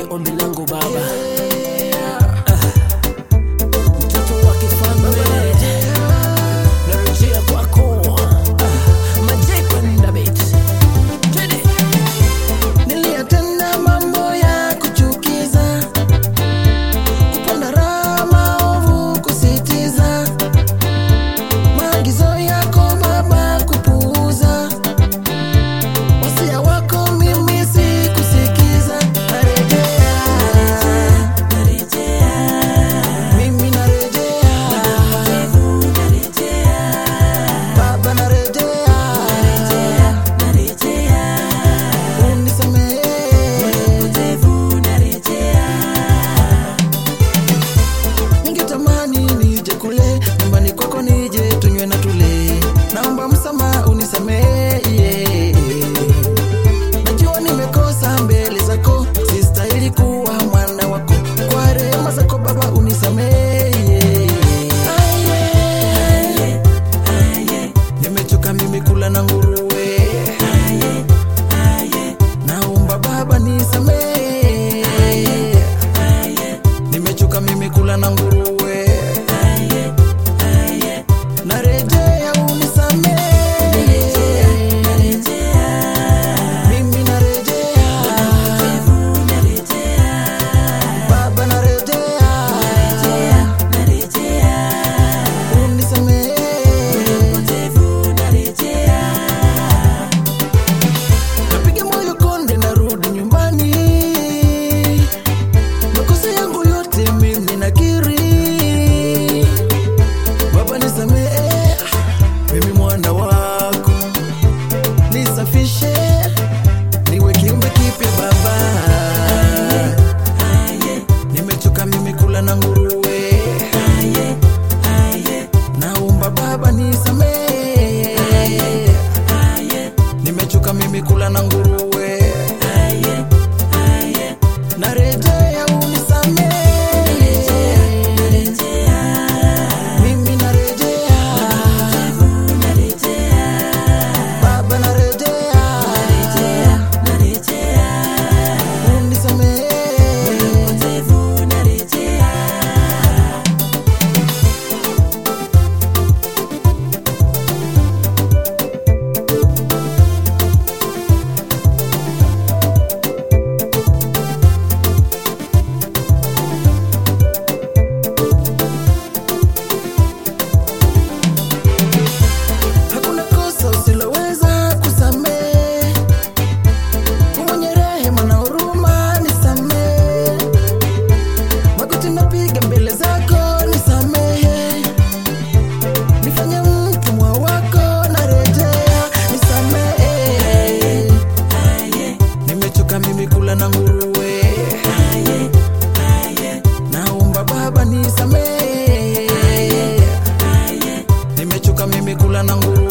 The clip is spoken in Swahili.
ombi langu Baba. Mtoto wa kifalme narejea kwako. Majepa David. Niliyatenda mambo ya kuchukiza, kupanda raha maovu kusitiza, maagizo yako Baba kupuuza, wasia wako mimi sikusikiza. Mimi narejea, Baba narejea, unisamehe. Ningetamani nije kule nyumbani kwako, nije tunywe na tule, naomba msamaha unisamehe, yeah. Najua nimekosa mbele zako, sistahili kuwa mwana wako, kwa rehema zako Baba unisamehe, yeah. Nimechoka mimi kula na nguruwe, naomba Baba nisamehe. Nimechoka mimi kula na nguruwe, narejea unisamehe. Mimi narejea, Baba narejea, unisamehe. Napiga moyo konde, narudi nyumbani, makosa yangu yote mimi nakiri. Baba nisamehe, mimi mwana wako, nisafishe, niwe kiumbe kipya Baba. Nimechoka mimi kula na nguruwe, naomba Baba nisamehe. Nimechoka mimi kula na nguruwe, narejea unisamehe. Mimi narejea, Baba narejea, unisamehe. Hakuna kosa usiloweza kusamehe, mwenye rehema na huruma nisamehe, magoti napiga mbele zako nisamehe, nifanye mtumwa wako narejea nisamehe. Nimechoka mimi kula na nguruwe, naomba Baba nisamehe. Nimechoka mimi kula na nguruwe.